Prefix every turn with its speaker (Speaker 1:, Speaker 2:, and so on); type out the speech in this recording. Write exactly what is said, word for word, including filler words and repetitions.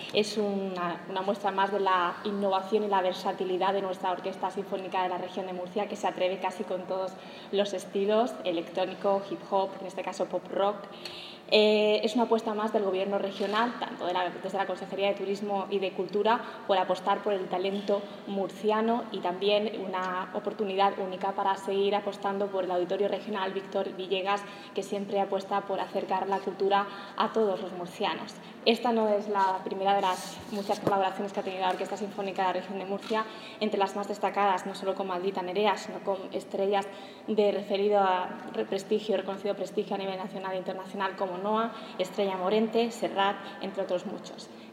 Speaker 1: es una, una muestra más de la innovación y la versatilidad de nuestra Orquesta Sinfónica de la Región de Murcia, que se atreve casi con todos los estilos, electrónico, hip hop, en este caso pop rock. Eh, es una apuesta más del Gobierno regional, tanto de la, desde la Consejería de Turismo y de Cultura, por apostar por el talento murciano, y también una oportunidad única para seguir apostando por el Auditorio Regional Víctor Villegas, que siempre apuesta por acercar la cultura a todos los murcianos. Esta no es la primera de las muchas colaboraciones que ha tenido la Orquesta Sinfónica de la Región de Murcia, entre las más destacadas, no solo con Maldita Nerea, sino con estrellas de referido a prestigio, reconocido prestigio a nivel nacional e internacional, como Noa, Estrella Morente, Serrat, entre otros muchos.